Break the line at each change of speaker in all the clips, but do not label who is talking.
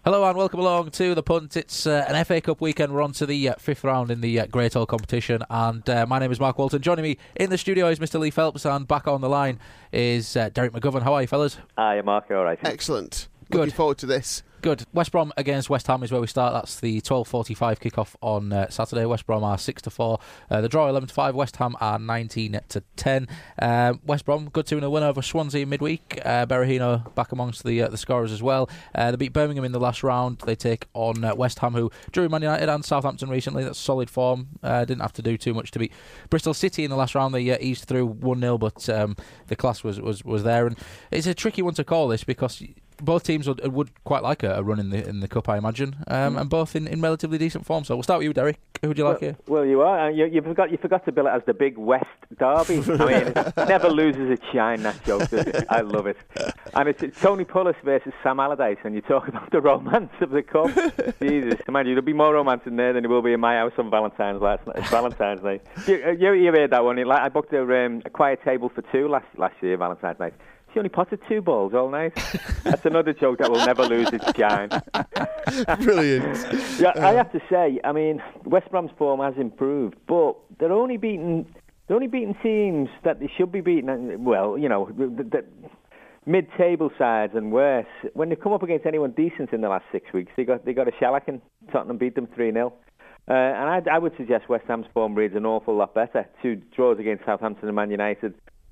Hello and welcome along to The Punt. It's an FA Cup weekend. We're on to the fifth round in the Great Hall competition, and my name is Mark Walton. Joining me in the studio is Mr. Lee Phelps, and back on the line is Derek McGovern. How are you, fellas?
Hi, Mark. All right.
Excellent.
Good.
Looking forward to this.
Good. West Brom against West Ham is where we start. That's the 12:45 kickoff on Saturday. West Brom are 6-4. The draw 11-5. West Ham are 19-10. West Brom good 2-0 win over Swansea midweek. Berahino back amongst the scorers as well. They beat Birmingham in the last round. They take on West Ham, who drew Man United and Southampton recently. That's solid form. Didn't have to do too much to beat Bristol City in the last round. They eased through 1-0, but the class was there. And it's a tricky one to call this because both teams would quite like a run in the cup, I imagine, and both in relatively decent form. So we'll start with you, Derek. Who would you like here?
Well, you are. You forgot to bill it as the big West Derby. I mean, it never loses its shine, that joke. I love it. And it's Tony Pulis versus Sam Allardyce, and you talk about the romance of the cup. Jesus, man, there'll be more romance in there than there will be in my house on Valentine's night. You heard that one? I booked a quiet table for two last year, Valentine's night. She only potted 2 balls all night. That's another joke that will never lose its shine.
Brilliant.
Yeah, I have to say, I mean, West Brom's form has improved, but they're only beating teams that they should be beating. Well, you know, the mid-table sides and worse. When they come up against anyone decent in the last 6 weeks, they got a shellacking. Tottenham beat them 3-0. And I would suggest West Ham's form reads an awful lot better. 2 draws against Southampton and Man United.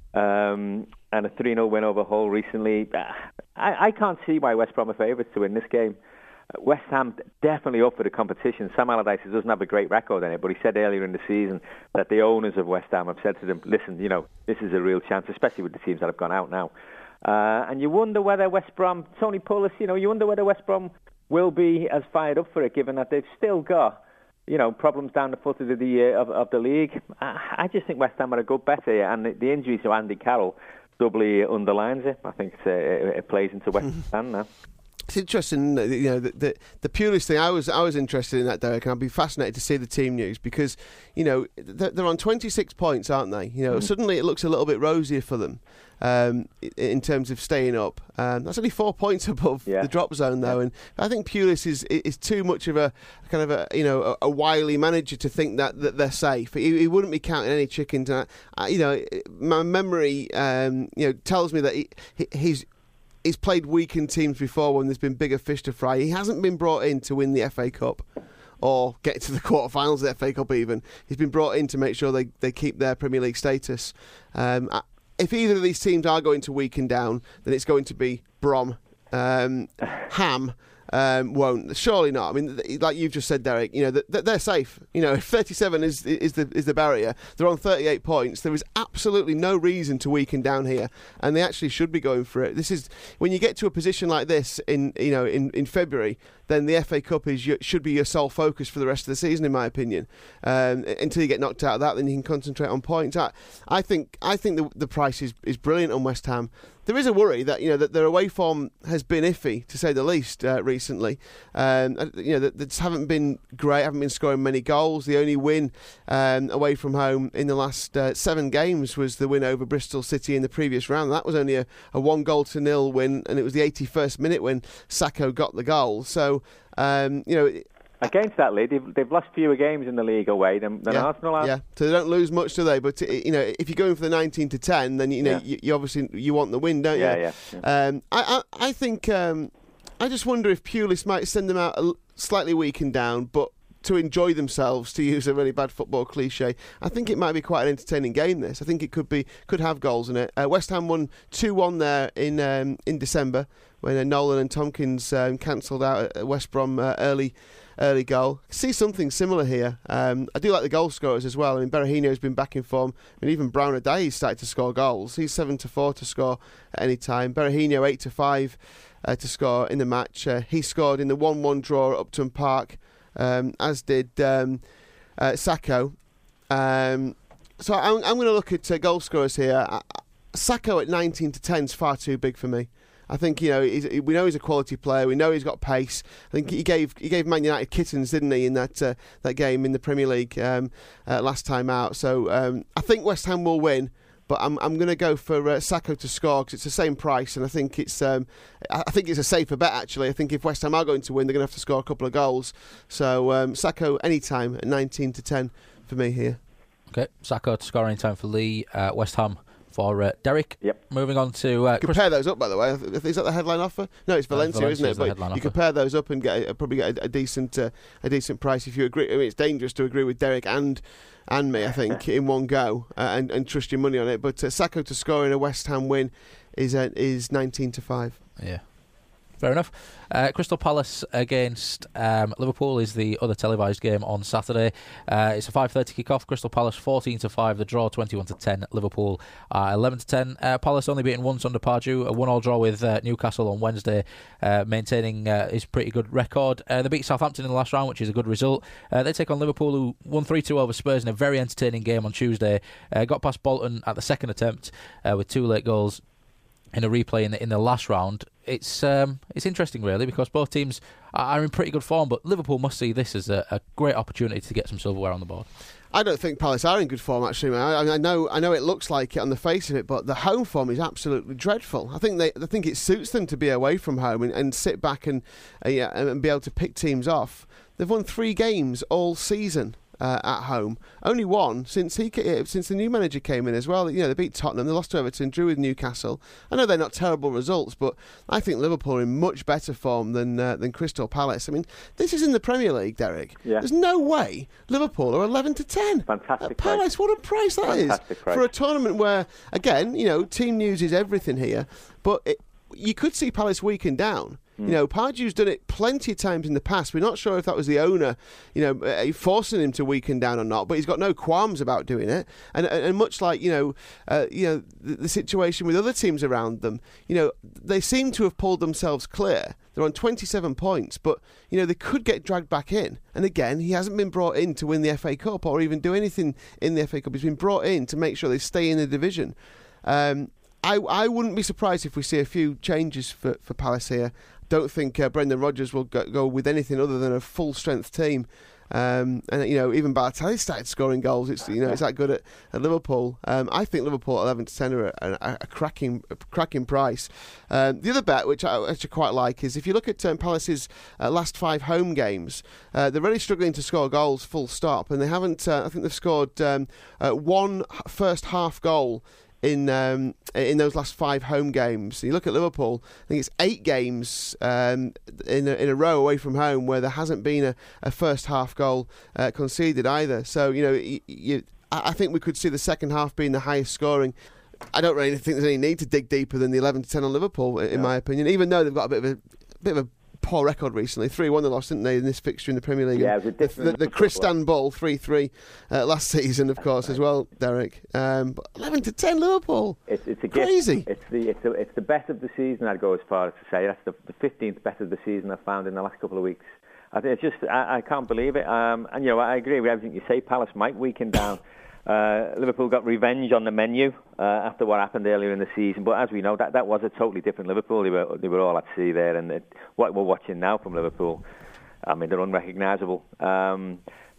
And a 3-0 win over Hull recently. I can't see why West Brom are favourites to win this game. West Ham definitely up for the competition. Sam Allardyce doesn't have a great record in it, but he said earlier in the season that the owners of West Ham have said to them, listen, you know, this is a real chance, especially with the teams that have gone out now. And you wonder whether West Brom, Tony Pulis, you wonder whether West Brom will be as fired up for it, given that they've still got problems down the foot of the league. I just think West Ham are a good bet here, and the injury to Andy Carroll doubly underlines it. I think it plays into West Ham now.
It's interesting, the Pulis thing. I was interested in that, Derek, and I'd be fascinated to see the team news because, they're on 26 points, aren't they? Suddenly it looks a little bit rosier for them in terms of staying up. That's only 4 points above the drop zone, though, and I think Pulis is too much of a kind of a wily manager to think that they're safe. He wouldn't be counting any chickens. My memory tells me that he's played weakened teams before when there's been bigger fish to fry. He hasn't been brought in to win the FA Cup or get to the quarterfinals of the FA Cup even. He's been brought in to make sure they keep their Premier League status. If either of these teams are going to weaken down, then it's going to be Brom. Ham won't. Surely not. I mean, like you've just said, Derek, they're safe. If 37 is the barrier, they're on 38 points. There is absolutely no reason to weaken down here, and they actually should be going for it. This is when you get to a position like this in February, then the FA Cup should be your sole focus for the rest of the season, in my opinion. Until you get knocked out of that, then you can concentrate on points. I think the price is brilliant on West Ham. There is a worry that that their away form has been iffy, to say the least, recently. They just haven't been great, haven't been scoring many goals. The only win away from home in the last 7 games was the win over Bristol City in the previous round. That was only a 1-0 win, and it was the 81st minute when Sacco got the goal. So,
against that lead, they've lost fewer games in the league away than Arsenal have.
Yeah, so they don't lose much, do they? But if you're going for the 19-10, then you obviously you want the win, don't you?
Yeah.
I think I just wonder if Pulis might send them out slightly weakened down, but to enjoy themselves, to use a really bad football cliche. I think it might be quite an entertaining game, this. I think it could have goals in it. West Ham won 2-1 there in December when Nolan and Tompkins cancelled out at West Brom early goal. See something similar here. I do like the goal scorers as well. I mean, Berahino's been back in form. I mean, even Brown Aday's started to score goals. He's 7-4 to score at any time. Berahino 8-5 to score in the match. He scored in the 1-1 draw at Upton Park, as did Sacco. So I'm going to look at goal scorers here. Sacco at 19-10 is far too big for me. I think we know he's a quality player. We know he's got pace. I think he gave Man United kittens, didn't he, in that game in the Premier League last time out. So I think West Ham will win, but I'm going to go for Sacco to score because it's the same price, and I think it's a safer bet actually. I think if West Ham are going to win, they're going to have to score a couple of goals. So Sacco anytime at 19-10 for me here.
Okay, Sacco to score anytime for Lee. West Ham for Derek.
Yep.
Moving on to
compare those up, by the way. Is that the headline offer? No, it's Valencia, isn't it? But you compare those up and probably get a decent price if you agree. I mean, it's dangerous to agree with Derek and me, I think, in one go and trust your money on it. But Sacco to score in a West Ham win is 19-5.
Yeah. Fair enough. Crystal Palace against Liverpool is the other televised game on Saturday. It's a 5:30 kick-off. Crystal Palace 14-5. The draw 21-10. Liverpool 11-10. Palace only beaten once under Pardew. A 1-1 draw with Newcastle on Wednesday, maintaining his pretty good record. They beat Southampton in the last round, which is a good result. They take on Liverpool, who won 3-2 over Spurs in a very entertaining game on Tuesday. Got past Bolton at the second attempt with 2 late goals in a replay in the last round. It's interesting, really, because both teams are in pretty good form, but Liverpool must see this as a great opportunity to get some silverware on the board.
I don't think Palace are in good form, actually. I know it looks like it on the face of it, but the home form is absolutely dreadful. I think it suits them to be away from home and sit back and be able to pick teams off. They've won 3 games all season at home. Only one since the new manager came in as well. They beat Tottenham, they lost to Everton, drew with Newcastle. I know they're not terrible results, but I think Liverpool are in much better form than Crystal Palace. I mean, this is in the Premier League, Derek. Yeah. There's no way Liverpool are 11-10.
Fantastic
Palace,
price.
what a price that
Fantastic
is
price.
for a tournament where, again, team news is everything here, but you could see Palace weaken down. Pardew's done it plenty of times in the past. We're not sure if that was the owner, forcing him to weaken down or not, but he's got no qualms about doing it. And much like, the situation with other teams around them, they seem to have pulled themselves clear. They're on 27 points, but, they could get dragged back in. And again, he hasn't been brought in to win the FA Cup or even do anything in the FA Cup. He's been brought in to make sure they stay in the division. I wouldn't be surprised if we see a few changes for Palace here. Don't think Brendan Rodgers will go with anything other than a full-strength team. And even Balotelli started scoring goals. It's that good at Liverpool. I think Liverpool 11-10 are a cracking price. The other bet, which I actually quite like, is if you look at Palace's last 5 home games, they're really struggling to score goals. Full stop, and they haven't. I think they've scored one first half goal in those last 5 home games. You look at Liverpool, I think it's 8 games in a row away from home where there hasn't been a first half goal conceded either. So I think we could see the second half being the highest scoring. I don't really think there's any need to dig deeper than the 11-10 on Liverpool, in my opinion, even though they've got a bit of a poor record recently. 3-1 they lost, didn't they, in this fixture in the Premier League?
Yeah, it was a different
the Cristanbul 3-3 last season, of course, as well, Derek. But 11-10 Liverpool.
It's
crazy.
It's the best of the season. I'd go as far as to say that's the 15th best of the season I've found in the last couple of weeks. I think I can't believe it. And I agree with everything you say. Palace might weaken down. Liverpool got revenge on the menu after what happened earlier in the season, but as we know, that was a totally different Liverpool. They were all at sea there, and what we're watching now from Liverpool, I mean, they're unrecognisable. I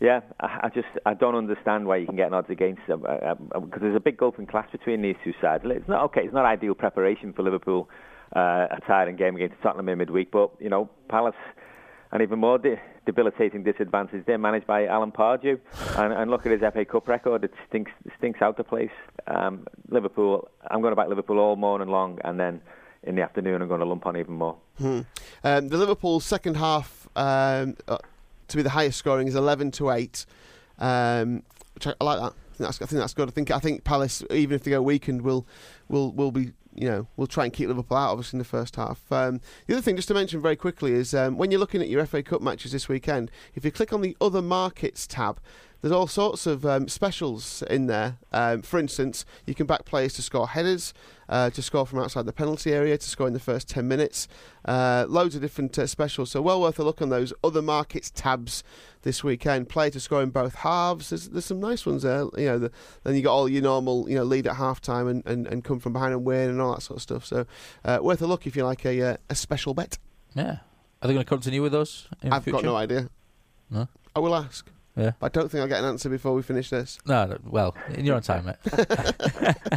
don't understand why you can get an odds against them because there's a big gulf in class between these two sides. It's not ideal preparation for Liverpool, a tiring game against Tottenham in midweek, but Palace. An even more debilitating disadvantage. They're managed by Alan Pardew, and look at his FA Cup record. It stinks out the place. Liverpool. I'm going to back Liverpool all morning long, and then in the afternoon I'm going to lump on even more.
The Liverpool second half to be the highest scoring is 11-8, which I like that. I think that's good. I think Palace, even if they go weakened, will be. We'll try and keep Liverpool out, obviously, in the first half. The other thing, just to mention very quickly, is when you're looking at your FA Cup matches this weekend, if you click on the Other Markets tab, there's all sorts of specials in there. For instance, you can back players to score headers, to score from outside the penalty area, to score in the first 10 minutes. Loads of different specials, so well worth a look on those Other Markets tabs this weekend. Player to score in both halves. There's some nice ones there. Then you got all your normal, lead at half time and come from behind and win and all that sort of stuff. So worth a look if you like a special bet.
Yeah. Are they going to continue with those in
I've
future?
got no idea.
No?
I will ask.
Yeah.
But I don't think I'll get an answer before we finish this.
No, well, in your own time, mate.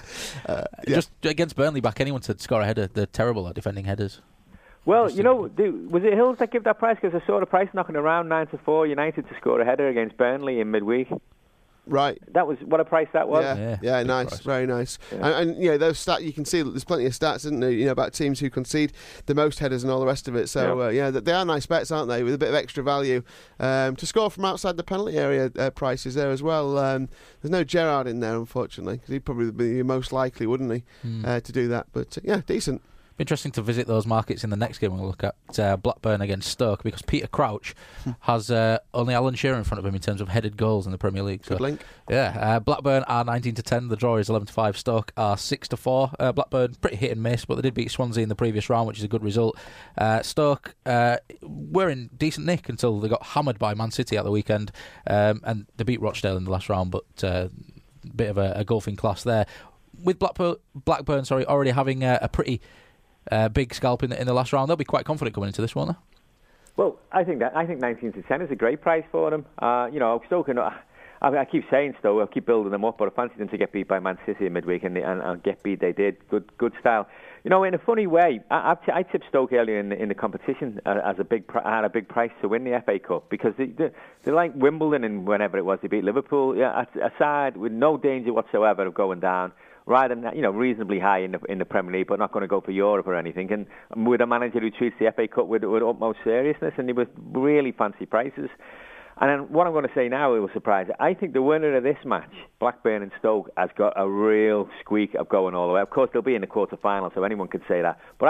Just against Burnley back, anyone to score a header, they're terrible at defending headers.
Well, was it Hills that gave that price? Because I saw the price knocking around 9-4 United to score a header against Burnley in midweek.
Right.
That was what a price that was.
Yeah, nice, price. Very nice.
Yeah.
And those stats, you can see there's plenty of stats, isn't there? About teams who concede the most headers and all the rest of it. So they are nice bets, aren't they? With a bit of extra value to score from outside the penalty area. Prices there as well. There's no Gerrard in there, unfortunately, because he'd probably be most likely, wouldn't he, to do that? But decent.
Interesting to visit those markets in the next game we'll look at, Blackburn against Stoke, because Peter Crouch has only Alan Shearer in front of him in terms of headed goals in the Premier League.
Good link.
Yeah, Blackburn are 19-10, the draw is 11-5, Stoke are 6-4. Blackburn pretty hit and miss, but they did beat Swansea in the previous round, which is a good result. Stoke were in decent nick until they got hammered by Man City at the weekend, and they beat Rochdale in the last round, but bit of a golfing class there. With Blackburn already having a pretty big scalp in the last round, they'll be quite confident coming into this, won't they?
Well, I think 19-10 is a great price for them. Stoke. I keep saying Stoke. I keep building them up, but I fancy them to get beat by Man City in midweek, and get beat. They did good style. In a funny way, I tipped Stoke earlier in the competition as a big price to win the FA Cup, because they're like Wimbledon and whenever it was they beat Liverpool. Yeah, aside with no danger whatsoever of going down. Rather than reasonably high in the Premier League, but not going to go for Europe or anything, and with a manager who treats the FA Cup with utmost seriousness, and they were really fancy prices. And then what I'm going to say now, it will surprise you. I think the winner of this match, Blackburn and Stoke, has got a real squeak of going all the way. Of course, they'll be in the quarter-final, so anyone could say that. But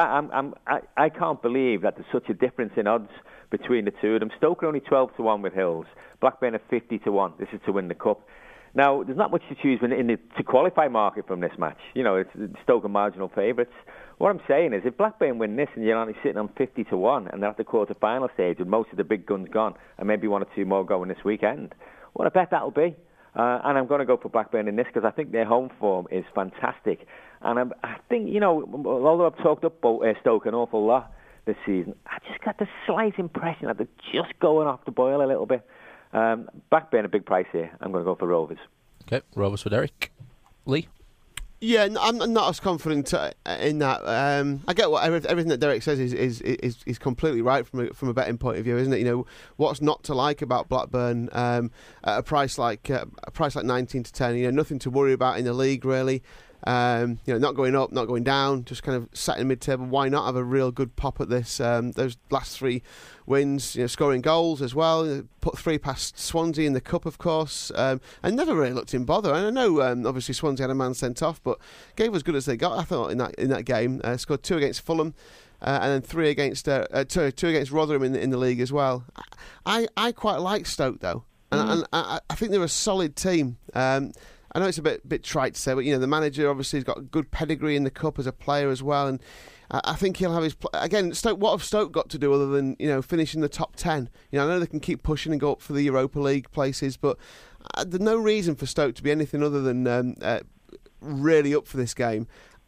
I can't believe that there's such a difference in odds between the two of them. Stoke are only 12-1 with Hills. Blackburn are 50-1. This is to win the cup. Now, there's not much to choose to qualify market from this match. It's Stoke are marginal favourites. What I'm saying is, if Blackburn win this and you're only sitting on 50-1 and they're at the quarter-final stage with most of the big guns gone and maybe one or two more going this weekend, what a bet that'll be. And I'm going to go for Blackburn in this because I think their home form is fantastic. And I think, although I've talked up Stoke an awful lot this season, I just got the slight impression that they're just going off the boil a little bit. Blackburn a big price here. I'm going to go for Rovers.
Okay, Rovers for Derek. Lee?
Yeah, I'm not as confident in that. I get everything that Derek says is completely right from a betting point of view, isn't it? What's not to like about Blackburn at a price like 19-10. Nothing to worry about in the league really. Not going up, not going down, just kind of sat in mid-table. Why not have a real good pop at this? Those last three wins, scoring goals as well. Put 3 past Swansea in the cup, of course, and never really looked in bother. And I know, obviously, Swansea had a man sent off, but gave as good as they got. I thought in that game, scored 2 against Fulham. And then 3 against 2 against Rotherham in the league as well. I quite like Stoke though, and I think they're a solid team. I know it's a bit trite to say, but the manager obviously has got a good pedigree in the cup as a player as well, and I think he'll have his again. Stoke, what have Stoke got to do other than finish in the top 10? I know they can keep pushing and go up for the Europa League places, but there's no reason for Stoke to be anything other than really up for this game.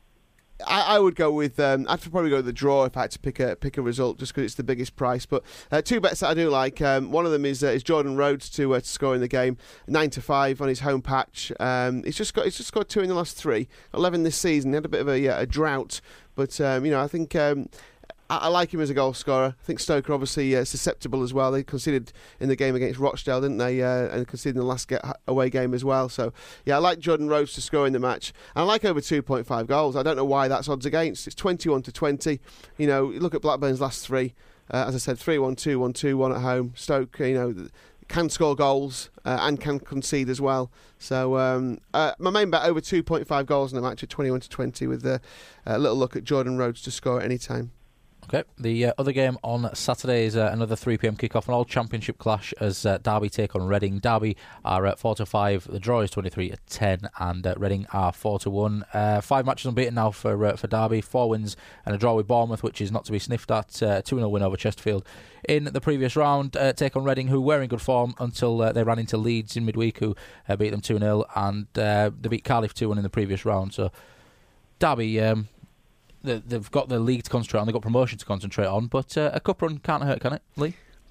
I would go with. I'd probably go with the draw if I had to pick a result, just because it's the biggest price. But 2 bets that I do like. One of them is Jordan Rhodes to score in the game, 9-5 on his home patch. He's just scored 2 in the last 3, 11 this season. He had a bit of a drought, but I think. I like him as a goal scorer. I think Stoke are obviously susceptible as well. They conceded in the game against Rochdale, didn't they? And conceded in the last away game as well. So, yeah, I like Jordan Rhodes to score in the match. And I like over 2.5 goals. I don't know why that's odds against. It's 21-20. You look at Blackburn's last 3. As I said, 3-1, 2-1, 2-1 at home. Stoke, can score goals and can concede as well. So my main bet over 2.5 goals in the match at 21-20 with a little look at Jordan Rhodes to score at any time.
Okay, the other game on Saturday is another 3 p.m. kick-off, an all-championship clash as Derby take on Reading. Derby are at 4-5, the draw is 23-10, and Reading are 4-1. 5 matches unbeaten now for Derby, 4 wins and a draw with Bournemouth, which is not to be sniffed at. 2-0 win over Chesterfield in the previous round. Take on Reading, who were in good form until they ran into Leeds in midweek, who beat them 2-0, and they beat Cardiff 2-1 in the previous round. So Derby... they've got the league to concentrate on, they've got promotion to concentrate on, but a cup run can't hurt, can it, Lee?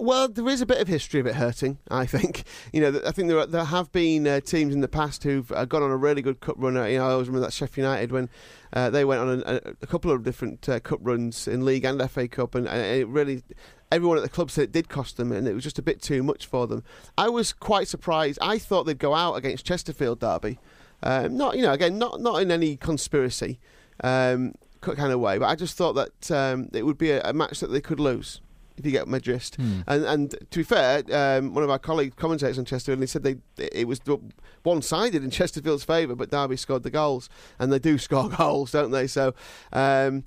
Well, there is a bit of history of it hurting, I think. I think there have been teams in the past who've gone on a really good cup run. I always remember that Sheffield United when they went on a couple of different cup runs in League and FA Cup, and it really... Everyone at the club said it did cost them, and it was just a bit too much for them. I was quite surprised. I thought they'd go out against Chesterfield Derby. Not in any conspiracy kind of way, but I just thought that it would be a match that they could lose, if you get my gist. And to be fair, one of our colleague commentators on Chesterfield, and he said it was one-sided in Chesterfield's favour, but Derby scored the goals, and they do score goals, don't they? So, I'd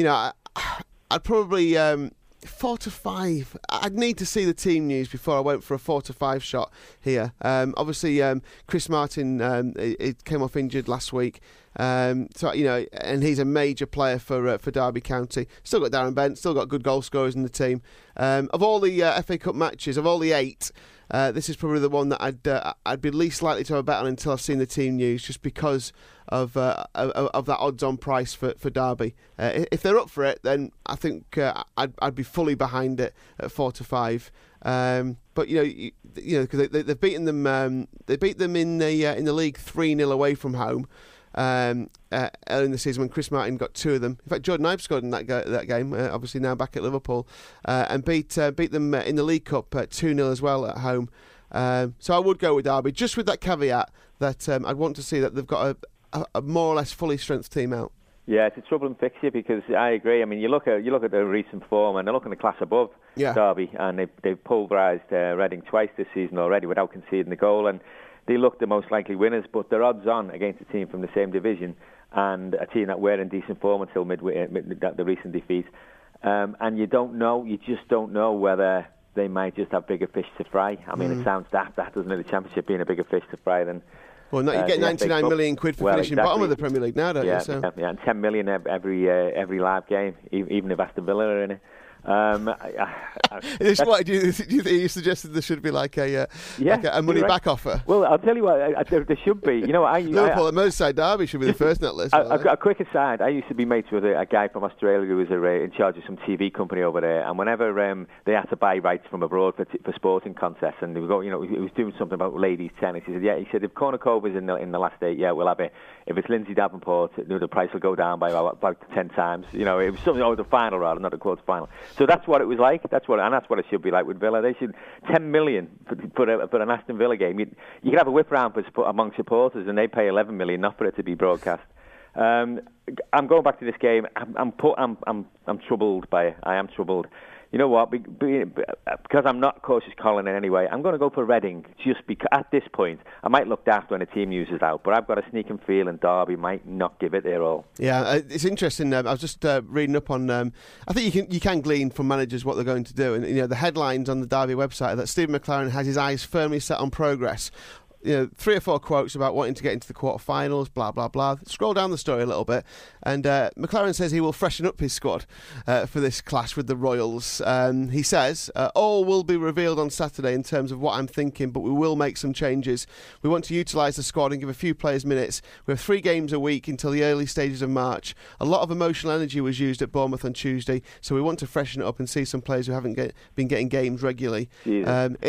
probably 4-5. I'd need to see the team news before I went for a 4-5 shot here. Obviously, Chris Martin it came off injured last week. And he's a major player for Derby County. Still got Darren Bent, still got good goal scorers in the team. Of all the FA Cup matches, of all the 8, this is probably the one that I'd be least likely to have a bet on until I've seen the team news, just because of that odds-on price for Derby. If they're up for it, then I think I'd be fully behind it at 4-5. But because they've beaten them, they beat them in the league 3-0 away from home. Early in the season when Chris Martin got 2 of them. In fact, Jordan Ibe scored in that game, obviously now back at Liverpool, and beat them in the League Cup 2-0 as well at home. So I would go with Derby, just with that caveat that I'd want to see that they've got a more or less fully strength team out.
Yeah, it's a troubling fixture because I agree. I mean, you look at the recent form, and they're looking a class above Derby, and they've pulverised Reading twice this season already without conceding the goal, and they look the most likely winners, but they're odds on against a team from the same division and a team that were in decent form until the recent defeat. And you just don't know whether they might just have bigger fish to fry. I mean, it sounds daft, doesn't it? The Championship being a bigger fish to fry than...
Well, you get 99 million quid for finishing bottom of the Premier League now, don't you?
So. Yeah, and 10 million every live game, even if Aston Villa are in it.
You suggested there should be like a money back offer.
Well, I'll tell you what, there should be.
Liverpool and Merseyside Derby should be the first in that list.
I've got a quick aside. I used to be mates with a guy from Australia who was in charge of some TV company over there, and whenever they had to buy rights from abroad for sporting contests, and he was doing something about ladies tennis. He said if Kornakova's in the last 8, we'll have it. If it's Lindsay Davenport, the price will go down by about 10 times. It was something, the final rather, not the quarter final. So that's what it was like. That's what it should be like with Villa. They should 10 million for an Aston Villa game. You could have a whip round among supporters, and they pay 11 million not for it to be broadcast. I'm going back to this game. I'm troubled by it. I am troubled. You know what? Because I'm not cautious Colin in any way, I'm going to go for Reading. Just because at this point, I might look daft when the team news is out, but I've got a sneaking feeling Derby might not give it their all.
Yeah, it's interesting. I was just reading up on. I think you can glean from managers what they're going to do, and the headlines on the Derby website are that Stephen McLaren has his eyes firmly set on progress. 3 or 4 quotes about wanting to get into the quarterfinals, blah blah blah. Scroll down the story a little bit, and McLaren says he will freshen up his squad for this clash with the Royals. He says all will be revealed on Saturday in terms of what I'm thinking, but we will make some changes. We want to utilise the squad and give a few players minutes. We have 3 games a week until the early stages of March. A lot of emotional energy was used at Bournemouth on Tuesday, so we want to freshen it up and see some players who haven't been getting games regularly. He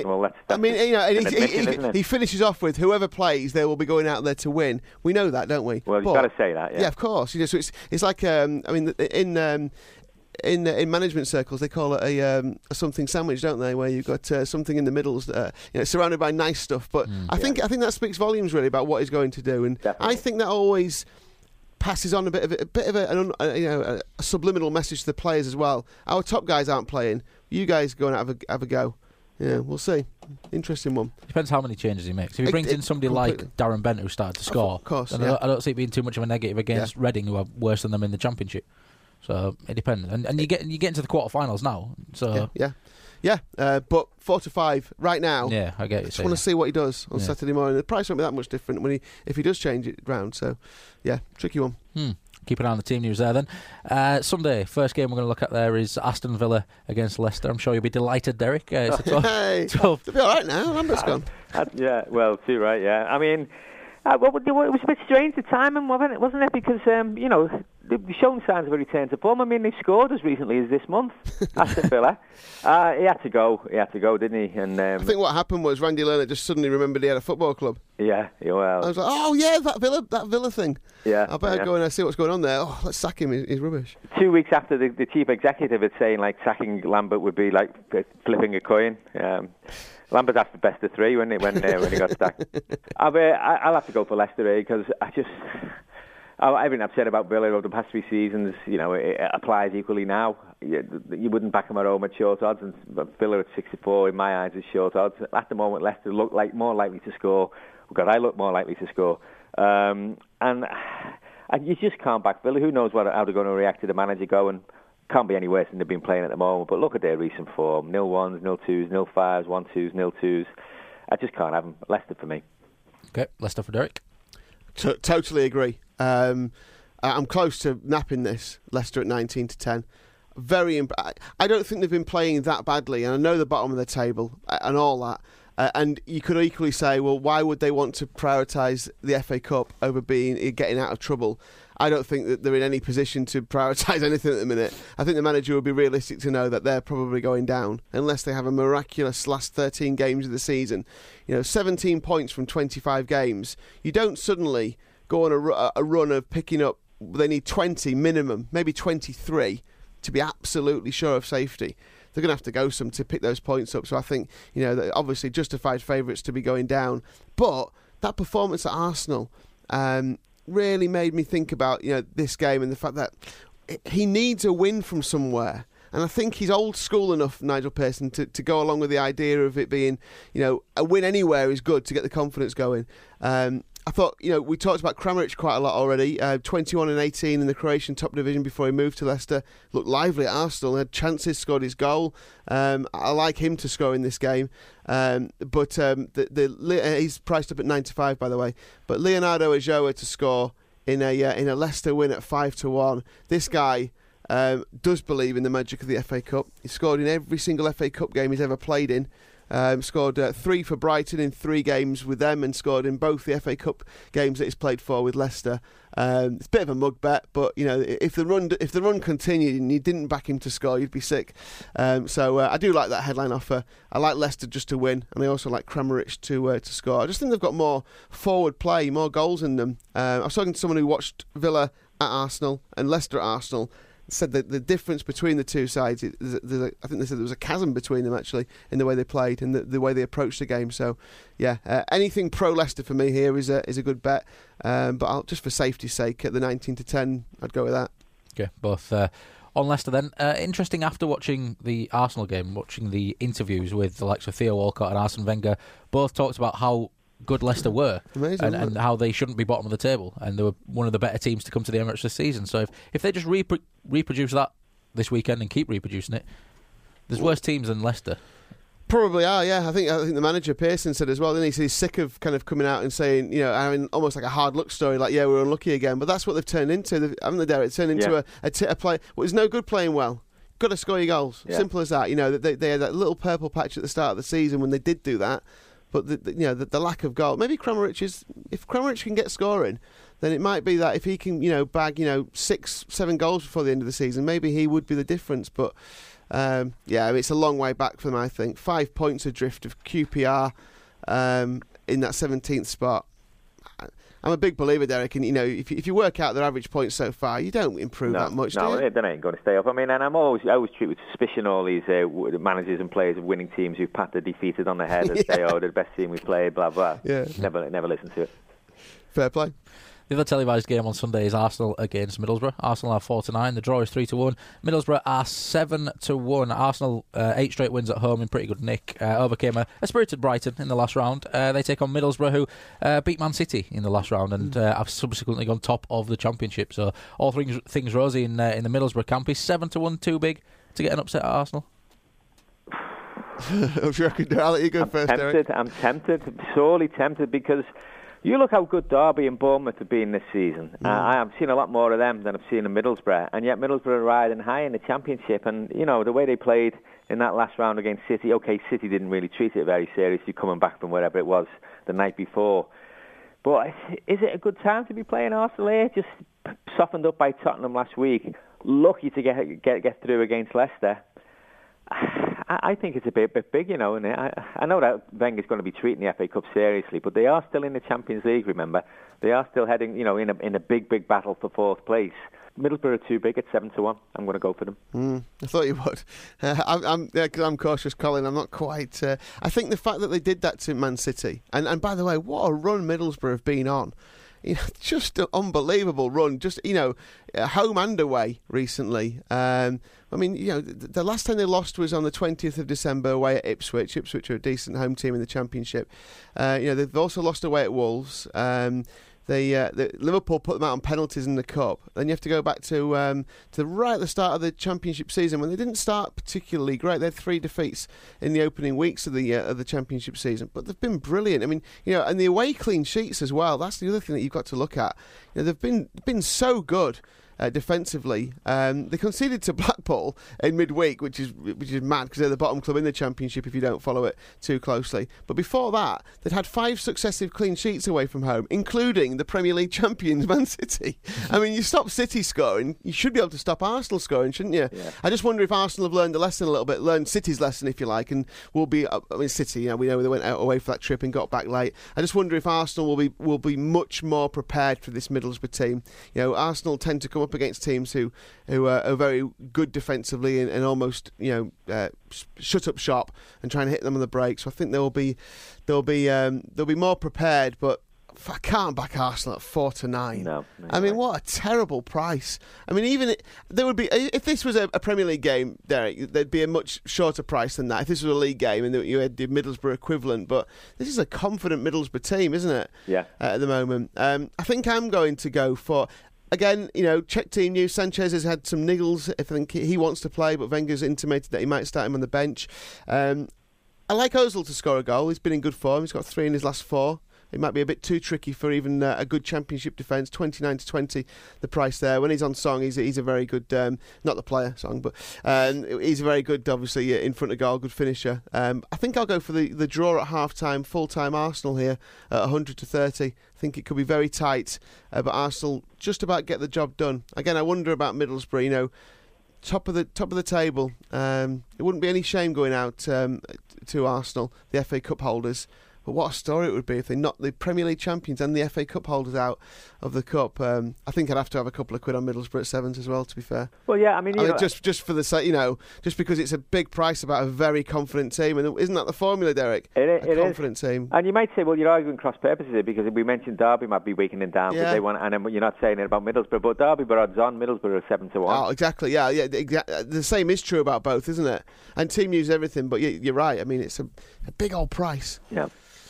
finishes off with whoever plays, they will be going out there to win. We know that, don't we?
Well, you've got to say that, yeah.
Yeah, of course. So it's like, in management circles, they call it a something sandwich, don't they? Where you've got something in the middle, surrounded by nice stuff. But I think that speaks volumes really about what he's going to do, and definitely. I think that always passes on a bit of a subliminal message to the players as well. Our top guys aren't playing. You guys go and have a go. Yeah, we'll see. Interesting one.
Depends how many changes he makes. If he brings in somebody like Darren Bent who started to score,
of course,
then I don't see it being too much of a negative against Reading, who are worse than them in the Championship. So it depends. And you get into the quarterfinals now. So
but 4-5 right now.
Yeah, I get it.
I just want to see what he does on Saturday morning. The price won't be that much different if he does change it round. So yeah, tricky one.
Keep an eye on the team news there then. Sunday, first game we're going to look at there is Aston Villa against Leicester. I'm sure you'll be delighted, Derek. It's a 12.
It'll be all right now. Lambert's gone.
Yeah, well, too right, yeah. I mean, it was a bit strange, the timing, wasn't it? Because, they've shown signs of a return to form. I mean, they've scored as recently as this month. Aston Villa. He had to go. He had to go, didn't he? And
I think what happened was Randy Lerner just suddenly remembered he had a football club.
Yeah, well.
I was like, oh yeah, that Villa thing.
Yeah.
I better go and see what's going on there. Oh, let's sack him. He's rubbish.
2 weeks after the chief executive had saying like sacking Lambert would be like flipping a coin. Lambert asked the best of three when he got sacked. I'll have to go for Leicester because everything I've said about Villa over the past 3 seasons, it applies equally now. You wouldn't back them at home at short odds, and Villa at 64 in my eyes is short odds. At the moment, Leicester look like more likely to score. I look more likely to score, and you just can't back Villa. Who knows how they're going to react to the manager going? Can't be any worse than they've been playing at the moment. But look at their recent form: 0-1s, 0-2s, 0-5s, 1-2s, 0-2s. I just can't have them. Leicester for me.
Okay, Leicester for Derek.
Totally agree. I'm close to napping this. Leicester at 19-10. I don't think they've been playing that badly, and I know the bottom of the table and all that. And you could equally say, well, why would they want to prioritise the FA Cup over getting out of trouble? I don't think that they're in any position to prioritise anything at the minute. I think the manager would be realistic to know that they're probably going down unless they have a miraculous last 13 games of the season. 17 points from 25 games. You don't suddenly go on a run of picking up. They need 20 minimum, maybe 23 to be absolutely sure of safety. They're going to have to go some to pick those points up. So I think, they're obviously justified favourites to be going down. But that performance at Arsenal really made me think about, this game and the fact that he needs a win from somewhere. And I think he's old school enough, Nigel Pearson, to go along with the idea of it being, a win anywhere is good to get the confidence going. I thought, we talked about Kramaric quite a lot already. 21-18 in the Croatian top division before he moved to Leicester. Looked lively at Arsenal. Had chances, scored his goal. I like him to score in this game. But he's priced up at 9-5, by the way. But Leonardo Ajoa to score in a Leicester win at 5-1. This guy does believe in the magic of the FA Cup. He scored in every single FA Cup game he's ever played in. Scored 3 for Brighton in 3 games with them, and scored in both the FA Cup games that he's played for with Leicester. It's a bit of a mug bet, but if the run continued and you didn't back him to score, you'd be sick. So I do like that headline offer. I like Leicester just to win, and I also like Kramaric to score. I just think they've got more forward play, more goals in them. I was talking to someone who watched Villa at Arsenal and Leicester at Arsenal. Said that the difference between the two sides, I think they said there was a chasm between them actually in the way they played and the way they approached the game. So, yeah, anything pro Leicester for me here is a good bet. But just for safety's sake, at the 19-10, I'd go with that.
Okay, both on Leicester then. Interesting after watching the Arsenal game, watching the interviews with the likes of Theo Walcott and Arsene Wenger, both talked about how good Leicester were.
Amazing,
and how they shouldn't be bottom of the table, and they were one of the better teams to come to the Emirates this season. So if they just reproduce that this weekend and keep reproducing it, there's worse teams than Leicester.
Probably are, yeah. I think the manager Pearson said as well, didn't he? He's sick of kind of coming out and saying, having almost like a hard luck story, like, yeah, we're unlucky again. But that's what they've turned into, haven't they, Derek? Turned into a play. Well, it's no good playing well. Got to score your goals. Yeah. Simple as that. They had that little purple patch at the start of the season when they did do that. But the lack of goal. Maybe if Kramaric can get scoring, then it might be that if he can bag 6-7 goals before the end of the season, maybe he would be the difference. But it's a long way back for them. I think 5 points adrift of QPR in that 17th spot. I'm a big believer, Derek, and if you work out their average points so far, you don't improve that much.
No,
do you?
They ain't going to stay up. I mean, and I always treat with suspicion all these managers and players of winning teams who pat the defeated on the head and say, "Oh, they're the best team we've played." Blah blah.
Yeah.
Never listen to it.
Fair play.
The other televised game on Sunday is Arsenal against Middlesbrough. Arsenal are 4-9. The draw is 3-1. Middlesbrough are 7-1. Arsenal 8 straight wins at home in pretty good nick. Overcame a spirited Brighton in the last round. They take on Middlesbrough, who beat Man City in the last round and have subsequently gone top of the Championship. So all things rosy in the Middlesbrough camp. Is 7-1 too big to get an upset at Arsenal?
I'm sure I could do. I'll let you go first, Derek.
I'm tempted, sorely tempted, because you look how good Derby and Bournemouth have been this season. I have seen a lot more of them than I've seen in Middlesbrough, and yet Middlesbrough are riding high in the Championship. And the way they played in that last round against City. Okay, City didn't really treat it very seriously, coming back from wherever it was the night before. But is it a good time to be playing Arsenal here? Just softened up by Tottenham last week, lucky to get through against Leicester. I think it's a bit big, you know. And I know that Wenger's going to be treating the FA Cup seriously, but they are still in the Champions League. Remember, they are still heading, you know, in a big battle for fourth place. Middlesbrough are too big at 7-1. I'm going to go for them.
I thought you would. I'm cautious, Colin. I'm not quite. I think the fact that they did that to Man City, and by the way, what a run Middlesbrough have been on. You know, just an unbelievable run. Just, you know, home and away recently. I mean, you know, the last time they lost was on the 20th of December away at Ipswich. Ipswich are a decent home team in the Championship. You know, they've also lost away at Wolves. Liverpool put them out on penalties in the Cup. Then you have to go back to right at the start of the Championship season when they didn't start particularly great. They had 3 defeats in the opening weeks of the Championship season, but they've been brilliant. I mean, you know, and the away clean sheets as well. That's the other thing that you've got to look at. You know, they've been so good. Defensively, they conceded to Blackpool in midweek, which is mad because they're the bottom club in the Championship if you don't follow it too closely. But before that, they'd had 5 successive clean sheets away from home, including the Premier League champions Man City. I mean, you stop City scoring, you should be able to stop Arsenal scoring, shouldn't you? Yeah. I just wonder if Arsenal have learned the lesson a little bit, learned City's lesson, if you like, and will be. I mean, City, you know, we know they went out away for that trip and got back late. I just wonder if Arsenal will be much more prepared for this Middlesbrough team. You know, Arsenal tend to come up against teams who are very good defensively and almost, you know, shut up shop and trying to hit them on the break. So I think they'll be more prepared. But I can't back Arsenal at 4-9. No, I mean, what a terrible price. I mean, there would be, if this was a Premier League game, Derek, there'd be a much shorter price than that. If this was a league game and you had the Middlesbrough equivalent, but this is a confident Middlesbrough team, isn't it?
Yeah.
At the moment, I think I'm going to go for. Again, you know, check team news. Sanchez has had some niggles. I think he wants to play, but Wenger's intimated that he might start him on the bench. I like Ozil to score a goal. He's been in good form. He's got 3 in his last 4. It might be a bit too tricky for even a good Championship defence. 29-20, the price there. When he's on song, he's a very good, not the player song, but he's a very good, obviously, in front of goal, good finisher. I think I'll go for the draw at half-time, full-time Arsenal here at 100-30. I think it could be very tight, but Arsenal just about get the job done. Again, I wonder about Middlesbrough, you know, top of the table. It wouldn't be any shame going out to Arsenal, the FA Cup holders. But what a story it would be if they knocked the Premier League champions and the FA Cup holders out of the Cup. I think I'd have to have a couple of quid on Middlesbrough at 7s as well, to be fair.
Well, yeah, I mean,
just for the sake, you know, just because it's a big price about a very confident team, and isn't that the formula, Derek?
It is.
Confident team.
And you might say, well, you're arguing cross purposes here because we mentioned Derby might be weakening down because they want, and then you're not saying it about Middlesbrough, but Derby were odds on, Middlesbrough are 7-1.
Oh, exactly. Yeah. The same is true about both, isn't it? And team news, everything. But you're right. I mean, it's a big old price.
Yeah.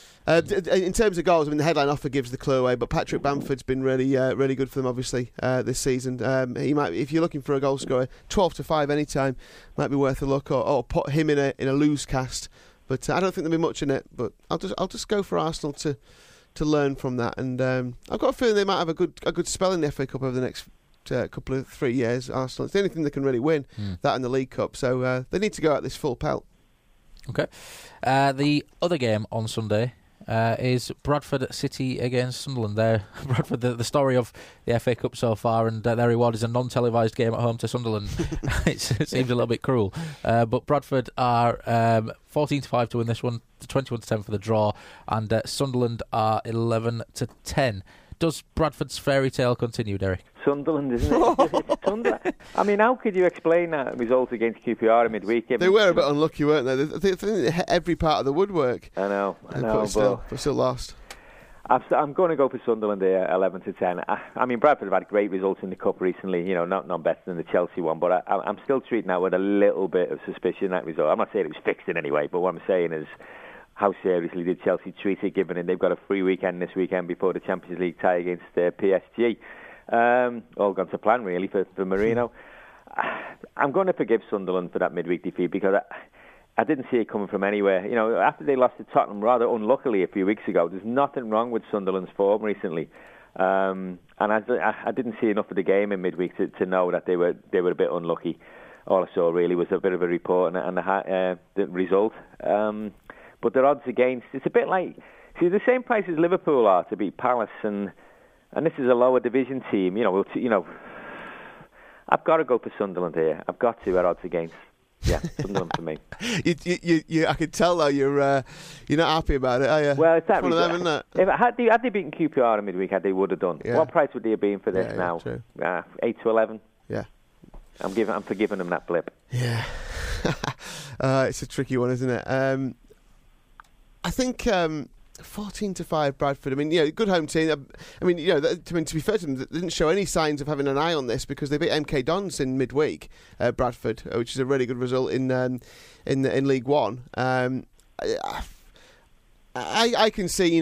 In terms of goals, I mean, the headline offer gives the clue away, but Patrick Bamford's been really good for them, obviously, this season. He might, if you're looking for a goal scorer, 12-5 anytime might be worth a look, or put him in a loose cast. But I don't think there'll be much in it. But I'll just go for Arsenal to learn from that, and I've got a feeling they might have a good spell in the FA Cup over the next couple of 3 years. Arsenal, it's the only thing they can really win, that and the League Cup. So they need to go at this full pelt.
Okay, the other game on Sunday is Bradford City against Sunderland. There, Bradford, the story of the FA Cup so far, and their reward is a non-televised game at home to Sunderland. It seems a little bit cruel, but Bradford are 14-5 to win this one, 21-10 for the draw, and Sunderland are 11-10. Does Bradford's fairy tale continue, Derek?
Sunderland, isn't it? Sunderland. I mean, how could you explain that result against QPR in midweek?
They were a bit unlucky, weren't they? They hit every part of the woodwork.
I know,
but still lost.
I'm going to go for Sunderland here, 11-10. I mean, Bradford have had great results in the Cup recently, you know, not better than the Chelsea one, but I'm still treating that with a little bit of suspicion, that result. I'm not saying it was fixed in any way, but what I'm saying is, how seriously did Chelsea treat it, given they've got a free weekend this weekend before the Champions League tie against PSG? All gone to plan, really, for Mourinho. I'm going to forgive Sunderland for that midweek defeat because I didn't see it coming from anywhere. You know, after they lost to Tottenham rather unluckily a few weeks ago, there's nothing wrong with Sunderland's form recently. And I didn't see enough of the game in midweek to know that they were a bit unlucky. All I saw really was a bit of a report and the result. But their odds against, it's a bit like, see, the same price as Liverpool are to beat Palace, and and this is a lower division team. I've got to go for Sunderland here. I've got to at odds against. Yeah, Sunderland for me.
I can tell though you're not happy about it, are you?
Well, it's that
one of them, isn't it?
If had they beaten QPR in midweek, they would have done.
Yeah.
What price would they have been for this now?
True.
8 to 11.
Yeah.
I'm forgiving them that blip.
Yeah. It's a tricky one, isn't it? I think 14-5 Bradford. I mean, good home team. I mean, to be fair to them, they didn't show any signs of having an eye on this because they beat MK Dons in midweek, Bradford, which is a really good result in League One. I can see,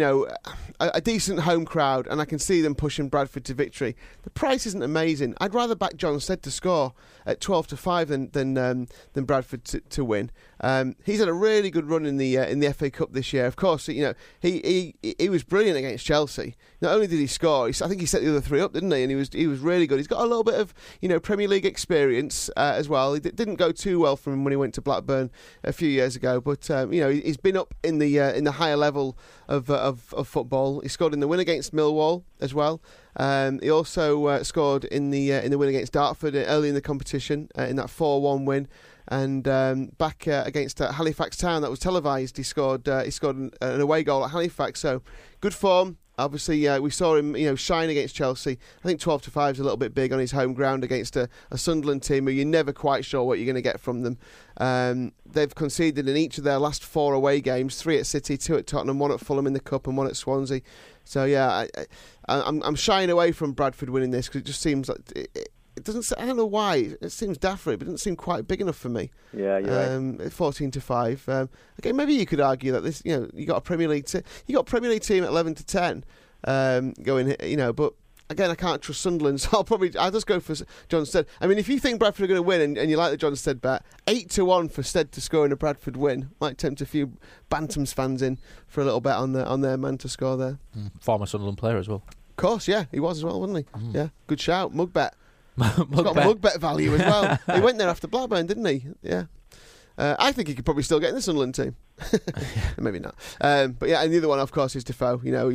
a decent home crowd, and I can see them pushing Bradford to victory. The price isn't amazing. I'd rather back John Stead to score at 12-5 than Bradford to win. He's had a really good run in the FA Cup this year. Of course, he was brilliant against Chelsea. Not only did he score, I think he set the other three up, didn't he? And he was really good. He's got a little bit of Premier League experience as well. It didn't go too well for him when he went to Blackburn a few years ago, but he's been up in the higher level of football. He scored in the win against Millwall as well. He also scored in the win against Dartford early in the competition in that 4-1 win. And back against Halifax Town, that was televised. He scored an away goal at Halifax. So good form. Obviously, we saw him, shine against Chelsea. I think 12-5 is a little bit big on his home ground against a Sunderland team who you're never quite sure what you're going to get from them. They've conceded in each of their last 4 away games: 3 at City, 2 at Tottenham, 1 at Fulham in the Cup, and 1 at Swansea. So yeah, I'm shying away from Bradford winning this because it just seems like it doesn't. I don't know why. It seems daft for it, but it doesn't seem quite big enough for me.
Yeah, you're right.
14-5. Okay, maybe you could argue that this. You got a Premier League. You got a Premier League team at 11-10 going. But again, I can't trust Sunderland, so I'll just go for John Stead. I mean, if you think Bradford are going to win and you like the John Stead bet, 8-1 for Stead to score in a Bradford win might tempt a few Bantams fans in for a little bet on their man to score there.
Former Sunderland player as well.
Of course, yeah, he was as well, wasn't he? Yeah, good shout, mug bet. He's got mug bet value as well. He went there after Blackburn, didn't he? Yeah. I think he could probably still get in the Sunderland team. Maybe not. But yeah, and the other one, of course, is Defoe.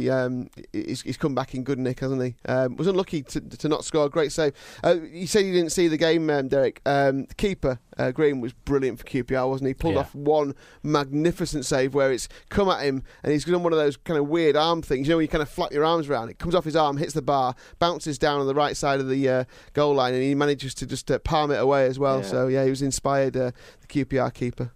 He's come back in good nick, hasn't he? Was unlucky to not score. Great save. You said you didn't see the game, Derek. The keeper, Green, was brilliant for QPR, wasn't he? Pulled off one magnificent save where it's come at him and he's done one of those kind of weird arm things. When you kind of flap your arms around, it comes off his arm, hits the bar, bounces down on the right side of the goal line, and he manages to just palm it away as well. Yeah. So yeah, he was inspired, the QPR keeper.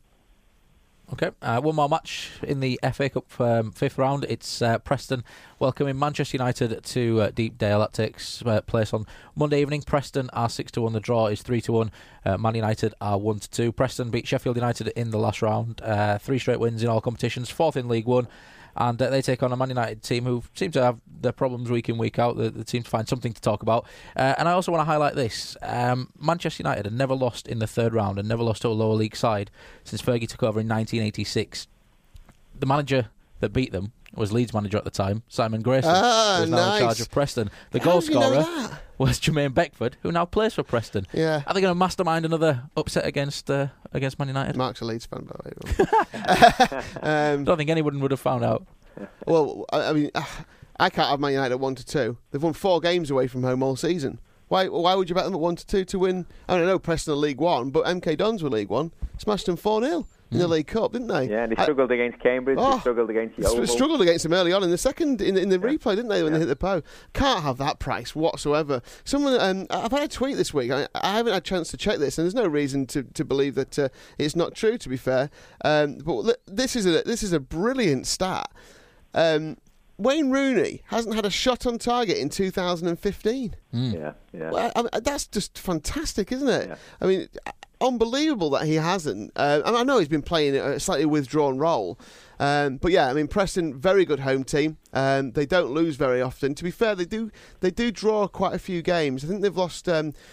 Okay, one more match in the FA Cup 5th round. It's Preston welcoming Manchester United to Deepdale. That takes place on Monday evening. Preston are 6-1. The draw is 3-1. Man United are 1-2. Preston beat Sheffield United in the last round. 3 straight wins in all competitions. 4th in League One. And they take on a Man United team who seem to have their problems week in, week out. They seem to find something to talk about. And I also want to highlight this. Manchester United had never lost in the 3rd round and never lost to a lower league side since Fergie took over in 1986. The manager that beat them was Leeds manager at the time, Simon Grayson, who is now in charge of Preston. The goal scorer was Jermaine Beckford, who now plays for Preston. Yeah. Are they going to mastermind another upset against Man United?
Mark's a Leeds fan, by the
way. Don't think anyone would have found out.
Well, I mean, I can't have Man United at 1-2. They've won 4 games away from home all season. Why would you bet them at 1-2 to win? I don't know, Preston are League One, but MK Dons were League One. Smashed them 4-0. In the League Cup, didn't they?
Yeah, and they struggled against Cambridge. They struggled against Yeovil.
Struggled against them early on in the second in the replay, didn't they? When they hit the post, can't have that price whatsoever. Someone, I've had a tweet this week. I haven't had a chance to check this, and there's no reason to believe that it's not true. To be fair, but this is a brilliant stat. Wayne Rooney hasn't had a shot on target in 2015.
Yeah.
Well, I mean, that's just fantastic, isn't it?
Yeah.
I mean, unbelievable that he hasn't. I know he's been playing a slightly withdrawn role. But yeah, I mean, Preston, very good home team. They don't lose very often. To be fair, they do draw quite a few games. I think they've lost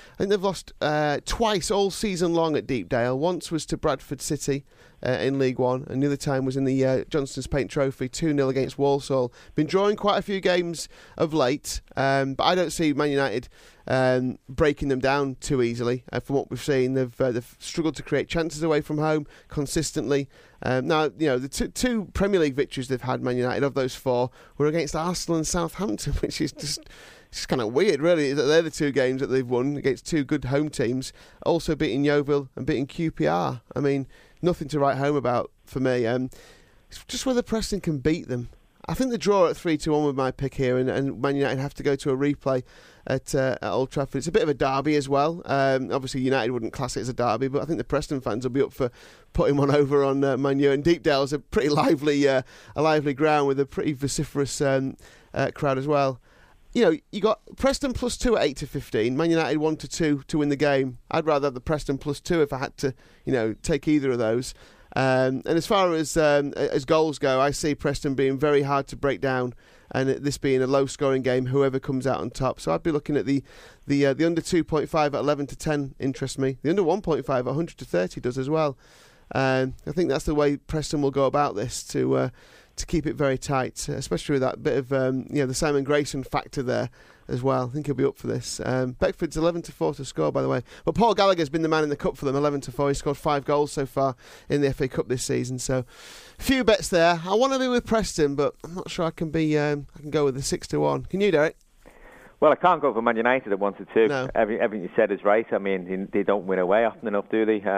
twice all season long at Deepdale. Once was to Bradford City in League One, and the other time was in the Johnston's Paint Trophy, 2-0 against Walsall. Been drawing quite a few games of late, but I don't see Man United breaking them down too easily. From what we've seen, they've struggled to create chances away from home consistently. Now, the two Premier League victories they've had, Man United, of those 4, were against Arsenal and Southampton, which is just kind of weird, really. That they're the two games that they've won against two good home teams, also beating Yeovil and beating QPR. I mean, nothing to write home about for me. It's just whether Preston can beat them. I think the draw at 3-1 with my pick here, and Man United have to go to a replay at Old Trafford. It's a bit of a derby as well. Obviously, United wouldn't class it as a derby, but I think the Preston fans will be up for putting one over on Man U. And Deepdale's a pretty lively ground with a pretty vociferous crowd as well. You know, you got Preston +2 at 8-15, Man United 1-2 to win the game. I'd rather have the Preston +2 if I had to, take either of those. And as far as goals go, I see Preston being very hard to break down, and this being a low-scoring game, whoever comes out on top. So I'd be looking at the under 2.5 at 11-10 interests me. The under 1.5 at 100-30 does as well. I think that's the way Preston will go about this to keep it very tight, especially with that bit of the Simon Grayson factor there as well. I think he'll be up for this. Beckford's 11-4 to score, by the way. But Paul Gallagher's been the man in the cup for them, 11-4. He scored 5 goals so far in the FA Cup this season. So, a few bets there. I want to be with Preston, but I'm not sure I can be. I can go with the 6-1. Can you, Derek?
Well, I can't go for Man United at 1-2.
No.
Everything you said is right. I mean, they don't win away often enough, do they?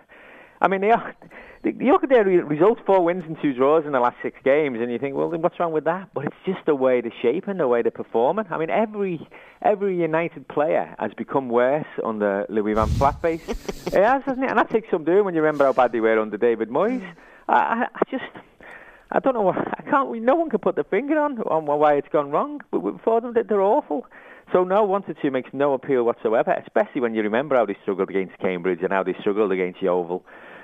I mean, you look at their results: 4 wins and 2 draws in the last 6 games, and you think, well, what's wrong with that? But it's just the way they're shaping, the way they're performing. I mean, every United player has become worse under Louis van Flatface. It has, hasn't it? And that takes some doing when you remember how bad they were under David Moyes. I don't know. No one can put their finger on why it's gone wrong. But for them, they're awful. So no, 1-2 makes no appeal whatsoever, especially when you remember how they struggled against Cambridge and how they struggled against Yeovil.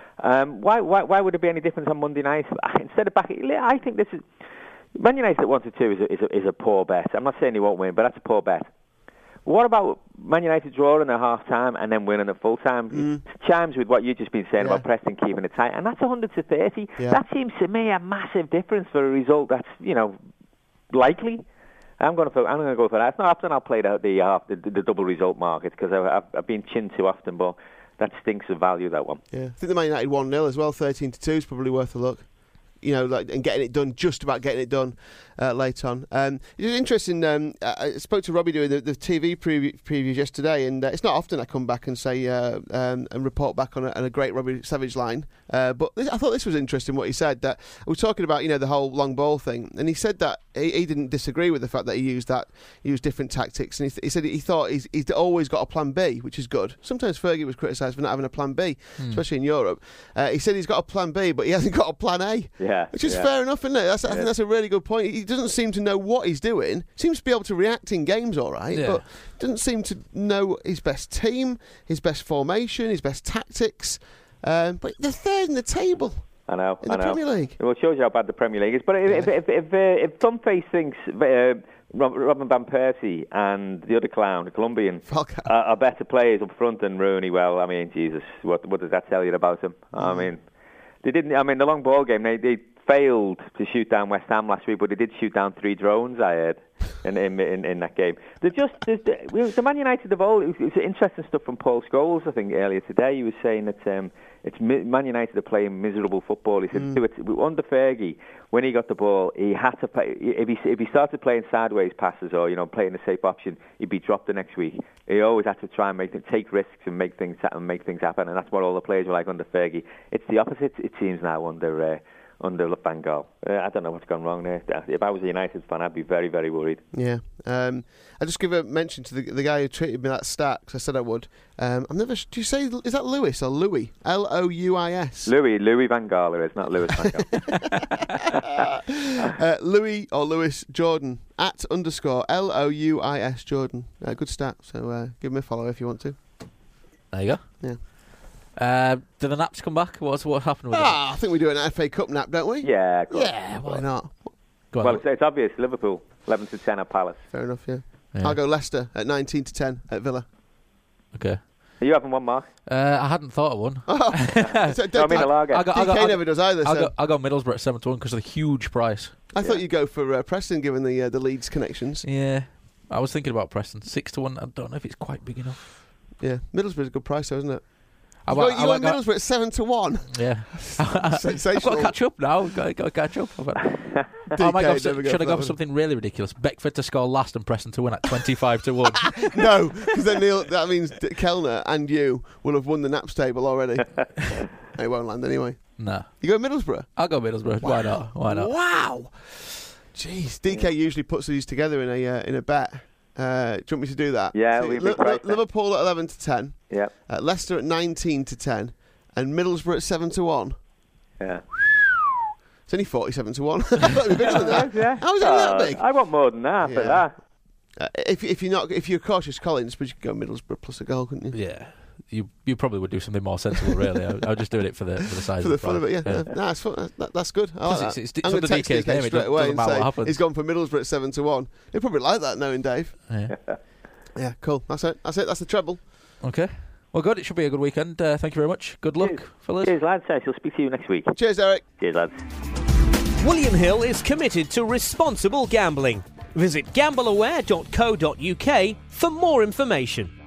Why would there be any difference on Monday night? Instead of I think this is Man United at 1-2 is a poor bet. I'm not saying they won't win, but that's a poor bet. What about Man United drawing at half time and then winning at full time? It chimes with what you've just been saying about Preston keeping it tight, and that's 100-30. Yeah. That seems to me a massive difference for a result that's likely. I'm going to go for that. It's not often I'll play the double result market because I've been chinned too often, but that stinks of value, that one. Yeah,
I think the Man United 1-0 as well, 13-2 is probably worth a look. And getting it done, just about getting it done late on. It was interesting. I spoke to Robbie doing the TV previews yesterday, and it's not often I come back and say and report back on a great Robbie Savage line. But I thought this was interesting what he said. That we were talking about the whole long ball thing, and he said that he didn't disagree with the fact that he used different tactics, and he said he thought he's always got a plan B, which is good. Sometimes Fergie was criticised for not having a plan B, especially in Europe. He said he's got a plan B, but he hasn't got a plan A.
Yeah,
which is fair enough, isn't it? I think that's a really good point. He doesn't seem to know what he's doing. Seems to be able to react in games all right, but doesn't seem to know his best team, his best formation, his best tactics. But they're third in the table.
I know.
In the Premier League.
Well, it shows you how bad the Premier League is. But if Thumbface thinks Robin van Persie and the other clown, the Colombian, are better players up front than Rooney, well, I mean, Jesus, what does that tell you about him? I mean, they didn't. I mean, the long ball game, they failed to shoot down West Ham last week, but they did shoot down 3 drones, I heard, in that game. The Man United of old, it was interesting stuff from Paul Scholes, I think, earlier today. He was saying that it's Man United are playing miserable football. He said, under Fergie, when he got the ball, he had to play. If he started playing sideways passes or playing a safe option, he'd be dropped the next week. He always had to try and take risks and make things happen, and that's what all the players were like under Fergie. It's the opposite, it seems now under Van Gaal. I don't know what's gone wrong there. If I was a United fan, I'd be very, very worried.
Yeah. I just give a mention to the guy who tweeted me that stat, because I said I would. I'm never. Do you say, is that Lewis or Louis? Louis?
Louis Van Gaal it is, not Lewis Van
Gaal. Louis or Lewis Jordan @_ LOUIS Jordan. Good stat. So give him a follow if you want to.
There you go.
Yeah.
Did the naps come back? What happened with them?
I think we do an FA Cup nap, don't we?
Yeah.
Why not?
Well, it's obvious. Liverpool 11-10 at Palace.
Fair enough. Yeah. I'll go Leicester at 19-10 at Villa.
Okay.
Are you having one, Mark?
I hadn't thought of one.
I mean, a lager.
DK never does either.
I'll go Middlesbrough at 7-1 because of the huge price.
I thought you'd go for Preston, given the Leeds connections.
Yeah. I was thinking about Preston. 6-1. I don't know if it's quite big enough.
Yeah. Middlesbrough's a good price, though, isn't it?
I
You got Middlesbrough at 7-1.
Yeah. I've
Sensational.
got to catch up now. Got to catch up. Should I go for something really ridiculous? Beckford to score last and Preston to win at 25-1.
No, because then that means Kellner and you will have won the Naps table already. It won't land anyway.
No.
You go Middlesbrough?
I'll go Middlesbrough.
Wow.
Why not?
Wow. Jeez, DK usually puts these together in a bet. Do you want me to do that?
Yeah, it'll be a big price,
Liverpool at 11-10.
Yeah.
Leicester at 19-10, and Middlesbrough at 7-1.
Yeah.
It's only 47-1. I thought it'd be bigger than that.
Yeah.
How is it that big?
I want more than that for that.
If you're cautious, Colin, I suppose you could go Middlesbrough plus a goal, couldn't you?
Yeah. You probably would do something more sensible, really. I was just doing it for the size
For the
of
fun of it, yeah. Nah, that's good. I like that.
It's
I'm going to text
DK's
DK
name,
straight away
doesn't
and
matter what
say
happens.
he's gone for Middlesbrough at 7-1. He'll probably like that, knowing Dave.
Yeah.
Yeah, cool. That's it. That's the treble.
Okay. Well, good. It should be a good weekend. Thank you very much. Good luck, fellas.
Cheers, lads. I shall speak to you next week.
Cheers, Eric.
Cheers, lads.
William Hill is committed to responsible gambling. Visit gambleaware.co.uk for more information.